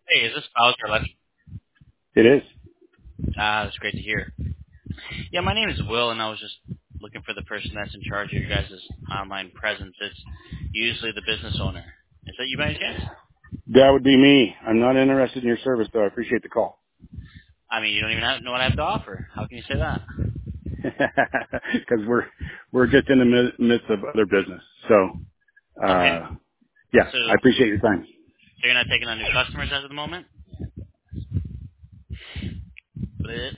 Hey, is this Bowser Electric? It is. That's great to hear. Yeah, my name is Will, and I was just looking for the person that's in charge of your guys' online presence. It's usually the business owner. Is that you by any chance? That would be me. I'm not interested in your service, though. I appreciate the call. I mean, you don't even know what I have to offer. How can you say that? Because we're just in the midst of other business. So, Okay. yeah, So, I appreciate your time. you're not taking on new customers as of the moment?